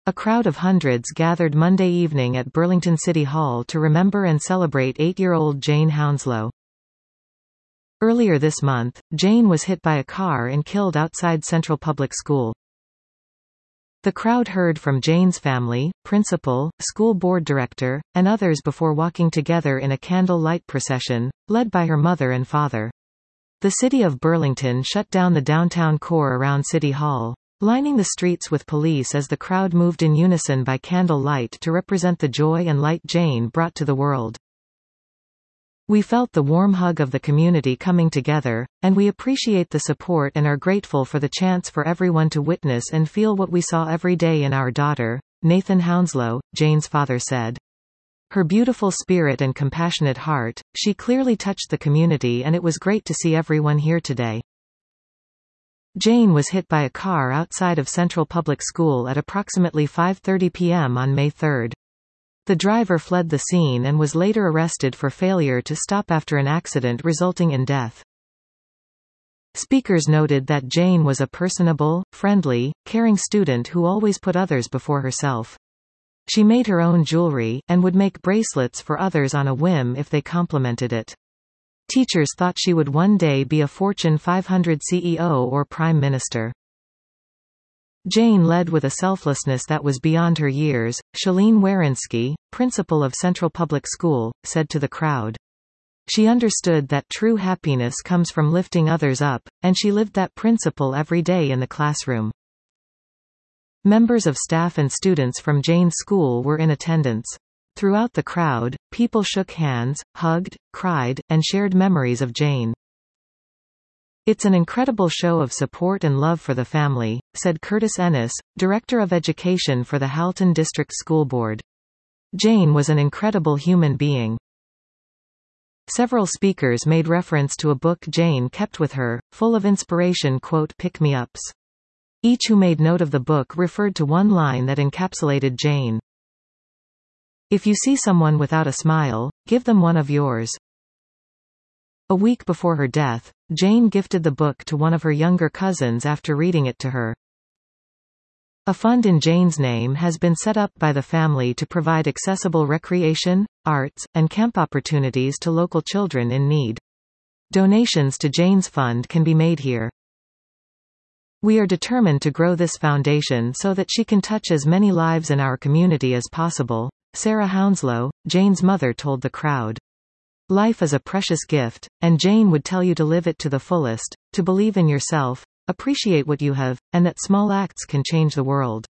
A crowd of hundreds gathered Monday evening at Burlington City Hall to remember and celebrate 8-year-old Jane Hounslow. Earlier this month, Jane was hit by a car and killed outside Central Public School. The crowd heard from Jane's family, principal, school board director, and others before walking together in a candle light procession, led by her mother and father. The city of Burlington shut down the downtown core around City Hall, lining the streets with police as the crowd moved in unison by candle light to represent the joy and light Jane brought to the world. We felt the warm hug of the community coming together, and we appreciate the support and are grateful for the chance for everyone to witness and feel what we saw every day in our daughter, Nathan Hounslow, Jane's father said. Her beautiful spirit and compassionate heart, she clearly touched the community, and it was great to see everyone here today. Jane was hit by a car outside of Central Public School at approximately 5:30 p.m. on May 3. The driver fled the scene and was later arrested for failure to stop after an accident resulting in death. Speakers noted that Jane was a personable, friendly, caring student who always put others before herself. She made her own jewelry, and would make bracelets for others on a whim if they complimented it. Teachers thought she would one day be a Fortune 500 CEO or Prime Minister. Jane led with a selflessness that was beyond her years, Shalene Werinsky, principal of Central Public School, said to the crowd. She understood that true happiness comes from lifting others up, and she lived that principle every day in the classroom. Members of staff and students from Jane's school were in attendance. Throughout the crowd, people shook hands, hugged, cried, and shared memories of Jane. It's an incredible show of support and love for the family, said Curtis Ennis, Director of Education for the Halton District School Board. Jane was an incredible human being. Several speakers made reference to a book Jane kept with her, full of inspiration pick-me-ups. Each who made note of the book referred to one line that encapsulated Jane. If you see someone without a smile, give them one of yours. A week before her death, Jane gifted the book to one of her younger cousins after reading it to her. A fund in Jane's name has been set up by the family to provide accessible recreation, arts, and camp opportunities to local children in need. Donations to Jane's fund can be made here. We are determined to grow this foundation so that she can touch as many lives in our community as possible, Sarah Hounslow, Jane's mother told the crowd. Life is a precious gift, and Jane would tell you to live it to the fullest, to believe in yourself, appreciate what you have, and that small acts can change the world.